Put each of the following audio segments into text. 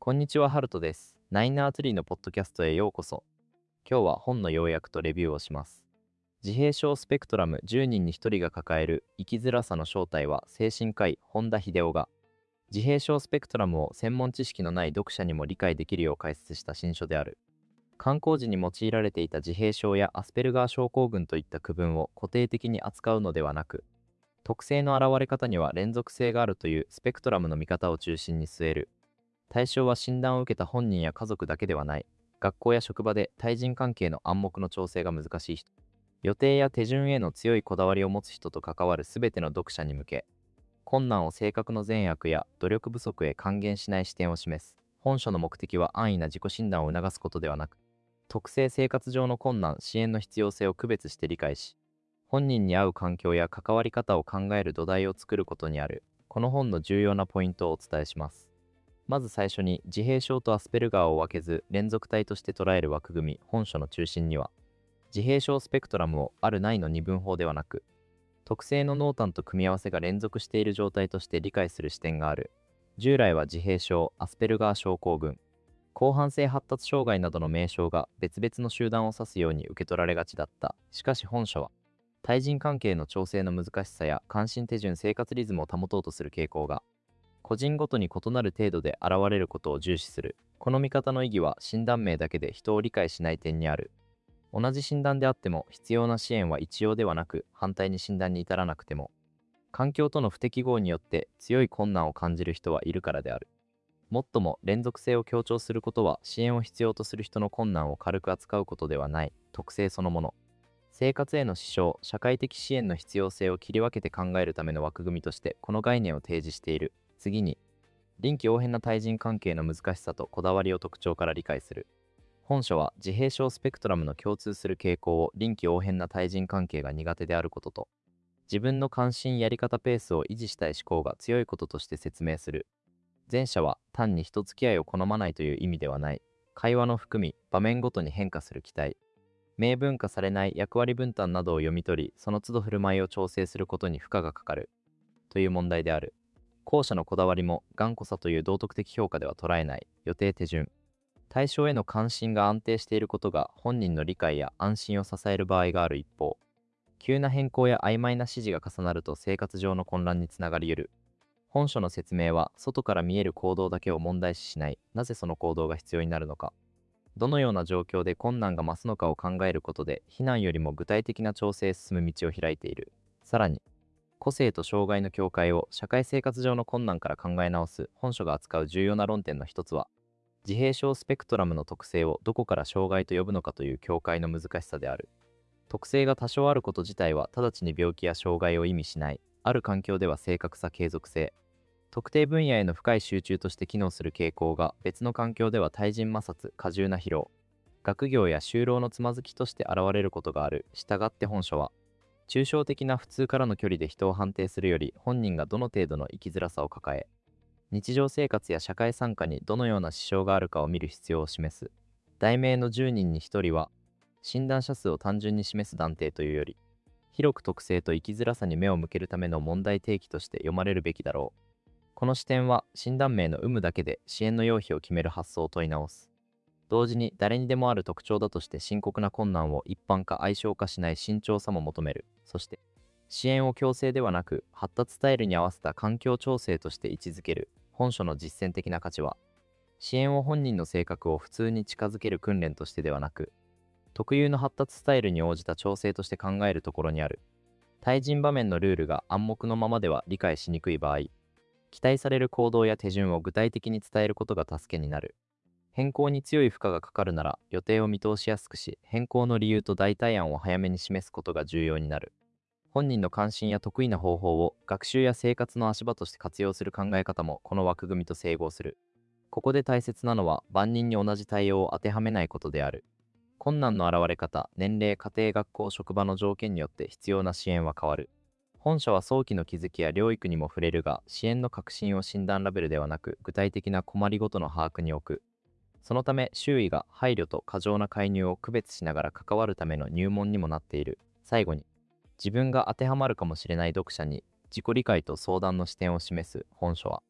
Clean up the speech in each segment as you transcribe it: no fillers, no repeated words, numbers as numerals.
こんにちは、ハルトです。ナインナーツリーのポッドキャストへようこそ。今日は本の要約とレビューをします。自閉症スペクトラム10人に1人が抱える生きづらさの正体は精神科医本田秀夫が、自閉症スペクトラムを専門知識のない読者にも理解できるよう解説した新書である。刊行時に用いられていた自閉症やアスペルガー症候群といった区分を固定的に扱うのではなく、特性の現れ方には連続性があるというスペクトラムの見方を中心に据える。対象は診断を受けた本人や家族だけではない。学校や職場で対人関係の暗黙の調整が難しい人、予定や手順への強いこだわりを持つ人と関わるすべての読者に向け、困難を性格の善悪や努力不足へ還元しない視点を示す。本書の目的は安易な自己診断を促すことではなく、特性生活上の困難、支援の必要性を区別して理解し、本人に合う環境や関わり方を考える土台を作ることにある。この本の重要なポイントをお伝えします。まず最初に、自閉症とアスペルガーを分けず連続体として捉える枠組み。本書の中心には、自閉症スペクトラムをあるないの二分法ではなく、特性の濃淡と組み合わせが連続している状態として理解する視点がある。従来は自閉症、アスペルガー症候群、広汎性発達障害などの名称が別々の集団を指すように受け取られがちだった。しかし本書は、対人関係の調整の難しさや関心手順、生活リズムを保とうとする傾向が、個人ごとに異なる程度で現れることを重視する。この見方の意義は診断名だけで人を理解しない点にある。同じ診断であっても必要な支援は一様ではなく、反対に診断に至らなくても、環境との不適合によって強い困難を感じる人はいるからである。もっとも連続性を強調することは、支援を必要とする人の困難を軽く扱うことではない。特性そのもの、生活への支障、社会的支援の必要性を切り分けて考えるための枠組みとしてこの概念を提示している。次に、臨機応変な対人関係の難しさとこだわりを特徴から理解する。本書は自閉症スペクトラムの共通する傾向を、臨機応変な対人関係が苦手であることと、自分の関心やり方ペースを維持したい思考が強いこととして説明する。前者は単に人付き合いを好まないという意味ではない。会話の含み、場面ごとに変化する期待、明文化されない役割分担などを読み取り、その都度振る舞いを調整することに負荷がかかるという問題である。後者のこだわりも頑固さという道徳的評価では捉えない。予定手順、対象への関心が安定していることが本人の理解や安心を支える場合がある一方、急な変更や曖昧な指示が重なると生活上の混乱につながり得る。本書の説明は外から見える行動だけを問題視しない。なぜその行動が必要になるのか、どのような状況で困難が増すのかを考えることで、避難よりも具体的な調整へ進む道を開いている。さらに、個性と障害の境界を社会生活上の困難から考え直す。本書が扱う重要な論点の一つは、自閉症スペクトラムの特性をどこから障害と呼ぶのかという境界の難しさである。特性が多少あること自体は直ちに病気や障害を意味しない。ある環境では正確さ、継続性、特定分野への深い集中として機能する傾向が、別の環境では対人摩擦、過重な疲労、学業や就労のつまずきとして現れることがある。したがって本書は、抽象的な普通からの距離で人を判定するより、本人がどの程度の生きづらさを抱え、日常生活や社会参加にどのような支障があるかを見る必要を示す。題名の10人に1人は、診断者数を単純に示す断定というより、広く特性と生きづらさに目を向けるための問題提起として読まれるべきだろう。この視点は診断名の有無だけで支援の要否を決める発想を問い直す。同時に誰にでもある特徴だとして深刻な困難を一般化、相性化しない慎重さも求める。そして、支援を強制ではなく発達スタイルに合わせた環境調整として位置づける。本書の実践的な価値は、支援を本人の性格を普通に近づける訓練としてではなく、特有の発達スタイルに応じた調整として考えるところにある。対人場面のルールが暗黙のままでは理解しにくい場合、期待される行動や手順を具体的に伝えることが助けになる。変更に強い負荷がかかるなら、予定を見通しやすくし、変更の理由と代替案を早めに示すことが重要になる。本人の関心や得意な方法を学習や生活の足場として活用する考え方もこの枠組みと整合する。ここで大切なのは、万人に同じ対応を当てはめないことである。困難の現れ方、年齢、家庭、学校、職場の条件によって必要な支援は変わる。本書は早期の気づきや療育にも触れるが、支援の革新を診断ラベルではなく具体的な困りごとの把握に置く。そのため周囲が配慮と過剰な介入を区別しながら関わるための入門にもなっている。最後に、自分が当てはまるかもしれない読者に自己理解と相談の視点を示す。本書は、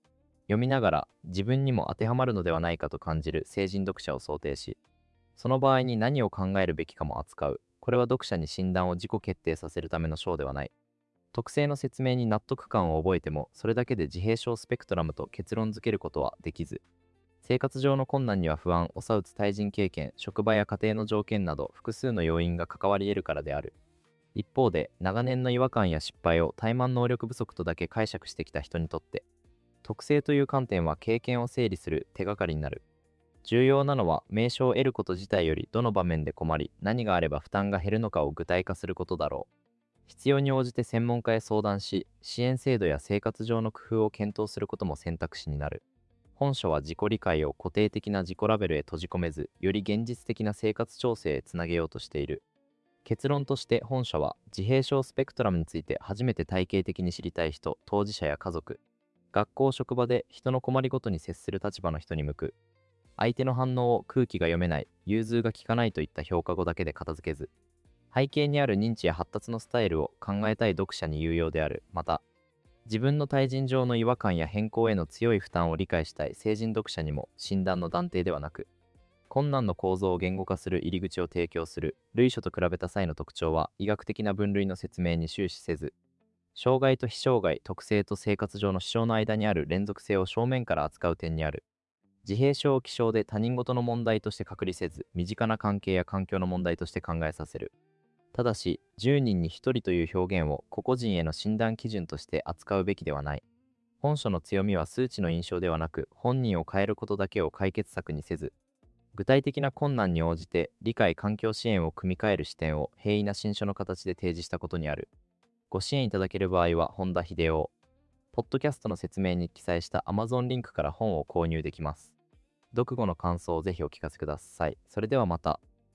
読みながら自分にも当てはまるのではないかと感じる成人読者を想定し、その場合に何を考えるべきかも扱う。これは読者に診断を自己決定させるための章ではない。特性の説明に納得感を覚えても、それだけで自閉症スペクトラムと結論付けることはできず、生活上の困難には不安、おさうつ、対人経験、職場や家庭の条件など複数の要因が関わり得るからである。一方で、長年の違和感や失敗を怠慢能力不足とだけ解釈してきた人にとって、特性という観点は経験を整理する手がかりになる。重要なのは、名称を得ること自体よりどの場面で困り、何があれば負担が減るのかを具体化することだろう。必要に応じて専門家へ相談し、支援制度や生活上の工夫を検討することも選択肢になる。本書は自己理解を固定的な自己ラベルへ閉じ込めず、より現実的な生活調整へつなげようとしている。結論として本書は、自閉症スペクトラムについて初めて体系的に知りたい人、当事者や家族、学校職場で人の困りごとに接する立場の人に向く。相手の反応を空気が読めない、融通が利かないといった評価語だけで片付けず、背景にある認知や発達のスタイルを考えたい読者に有用である。また、自分の対人上の違和感や変更への強い負担を理解したい成人読者にも診断の断定ではなく、困難の構造を言語化する入り口を提供する。類書と比べた際の特徴は、医学的な分類の説明に終始せず、障害と非障害、特性と生活上の支障の間にある連続性を正面から扱う点にある。自閉症を希少で他人事の問題として隔離せず、身近な関係や環境の問題として考えさせる。ただし、10人に1人という表現を個々人への診断基準として扱うべきではない。本書の強みは数値の印象ではなく、本人を変えることだけを解決策にせず、具体的な困難に応じて理解環境支援を組み替える視点を平易な新書の形で提示したことにある。ご支援いただける場合は、本田秀夫。ポッドキャストの説明に記載した Amazon リンクから本を購入できます。読後の感想をぜひお聞かせください。それではまた。